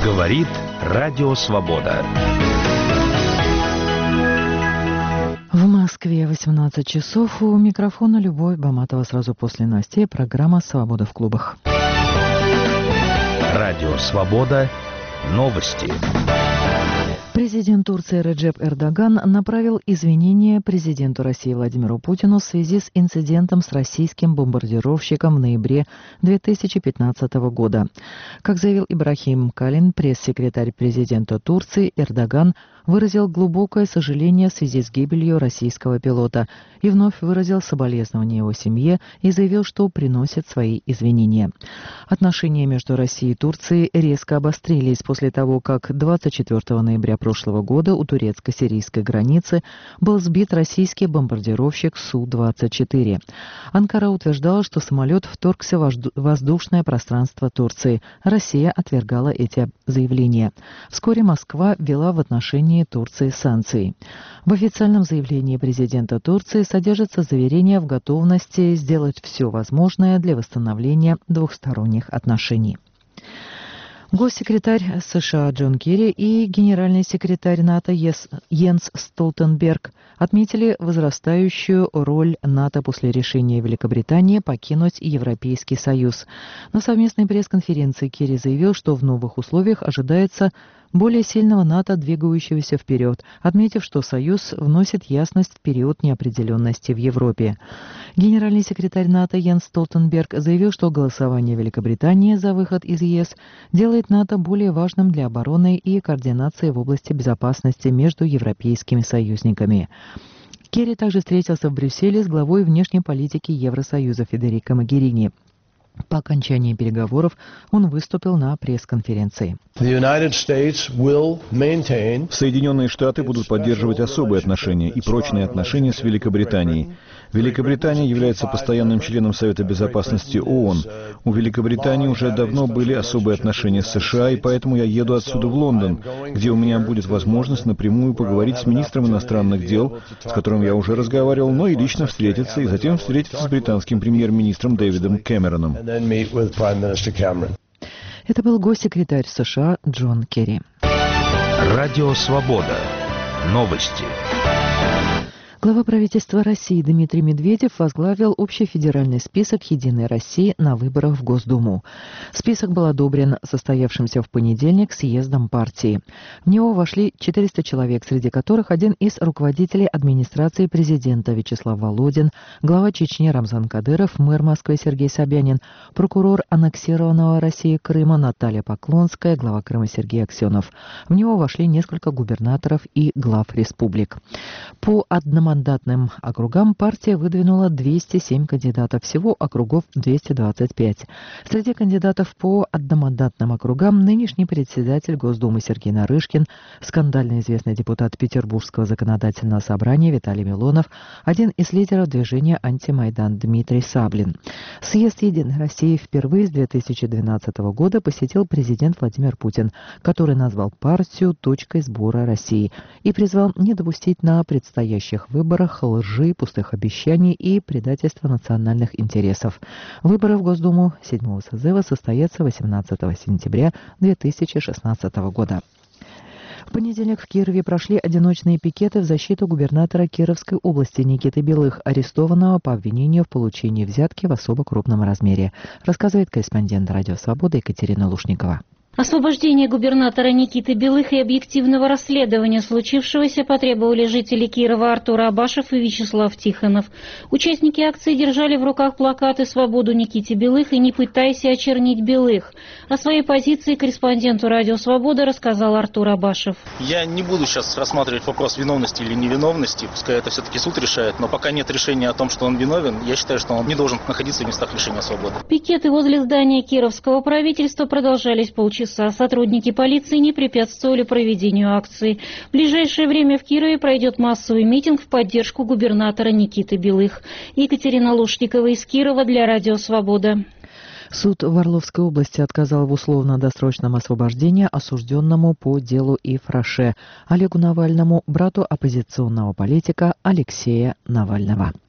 Говорит Радио Свобода. В Москве 18 часов. У микрофона Любовь Баматова. Сразу после новостей программа «Свобода в клубах». Радио Свобода. Новости. Президент Турции Реджеп Эрдоган направил извинения президенту России Владимиру Путину в связи с инцидентом с российским бомбардировщиком в ноябре 2015 года. Как заявил Ибрахим Калин, пресс-секретарь президента Турции, Эрдоган выразил глубокое сожаление в связи с гибелью российского пилота и вновь выразил соболезнования его семье и заявил, что приносит свои извинения. Отношения между Россией и Турцией резко обострились после того, как 24 ноября прошлого года у турецко-сирийской границы был сбит российский бомбардировщик Су-24. Анкара утверждала, что самолет вторгся в воздушное пространство Турции. Россия отвергала эти заявления. Вскоре Москва ввела в отношении Турции санкции. В официальном заявлении президента Турции содержится заверение в готовности сделать все возможное для восстановления двухсторонних отношений. Госсекретарь США Джон Керри и генеральный секретарь НАТО Йенс Столтенберг отметили возрастающую роль НАТО после решения Великобритании покинуть Европейский Союз. На совместной пресс-конференции Керри заявил, что в новых условиях ожидается более сильного НАТО, двигающегося вперед, отметив, что Союз вносит ясность в период неопределенности в Европе. Генеральный секретарь НАТО Йенс Столтенберг заявил, что голосование Великобритании за выход из ЕС делает НАТО более важным для обороны и координации в области безопасности между европейскими союзниками. Керри также встретился в Брюсселе с главой внешней политики Евросоюза Федерико Могерини. По окончании переговоров он выступил на пресс-конференции. Соединенные Штаты будут поддерживать особые отношения и прочные отношения с Великобританией. Великобритания является постоянным членом Совета Безопасности ООН. У Великобритании уже давно были особые отношения с США, и поэтому я еду отсюда в Лондон, где у меня будет возможность напрямую поговорить с министром иностранных дел, с которым я уже разговаривал, но и лично встретиться, и затем встретиться с британским премьер-министром Дэвидом Кэмероном. Это был госсекретарь США Джон Керри. Радио Свобода. Новости. Глава правительства России Дмитрий Медведев возглавил общефедеральный список «Единой России» на выборах в Госдуму. Список был одобрен состоявшимся в понедельник съездом партии. В него вошли 400 человек, среди которых один из руководителей администрации президента Вячеслав Володин, глава Чечни Рамзан Кадыров, мэр Москвы Сергей Собянин, прокурор аннексированного Россией Крыма Наталья Поклонская, глава Крыма Сергей Аксенов. В него вошли несколько губернаторов и глав республик. По одномандатным округам партия выдвинула 207 кандидатов, всего округов 225. Среди кандидатов по одномандатным округам нынешний председатель Госдумы Сергей Нарышкин, скандально известный депутат Петербургского законодательного собрания Виталий Милонов, один из лидеров движения «Антимайдан» Дмитрий Саблин. Съезд «Единой России» впервые с 2012 года посетил президент Владимир Путин, который назвал партию точкой сбора России и призвал не допустить на предстоящих выборах лжи, пустых обещаний и предательства национальных интересов. Выборы в Госдуму 7-го созыва состоятся 18 сентября 2016 года. В понедельник в Кирове прошли одиночные пикеты в защиту губернатора Кировской области Никиты Белых, арестованного по обвинению в получении взятки в особо крупном размере, рассказывает корреспондент «Радио Свобода» Екатерина Лушникова. Освобождение губернатора Никиты Белых и объективного расследования случившегося потребовали жители Кирова Артур Абашев и Вячеслав Тихонов. Участники акции держали в руках плакаты «Свободу Никите Белых» и «Не пытайся очернить Белых». О своей позиции корреспонденту «Радио Свобода» рассказал Артур Абашев. Я не буду сейчас рассматривать вопрос виновности или невиновности, пускай это все-таки суд решает, но пока нет решения о том, что он виновен, я считаю, что он не должен находиться в местах лишения свободы. Пикеты возле здания Кировского правительства продолжались полчаса. Сотрудники полиции не препятствовали проведению акции. В ближайшее время в Кирове пройдет массовый митинг в поддержку губернатора Никиты Белых. Екатерина Лушникова из Кирова для Радио Свобода. Суд в Орловской области отказал в условно-досрочном освобождении осужденному по делу Ифраше Олегу Навальному, брату оппозиционного политика Алексея Навального.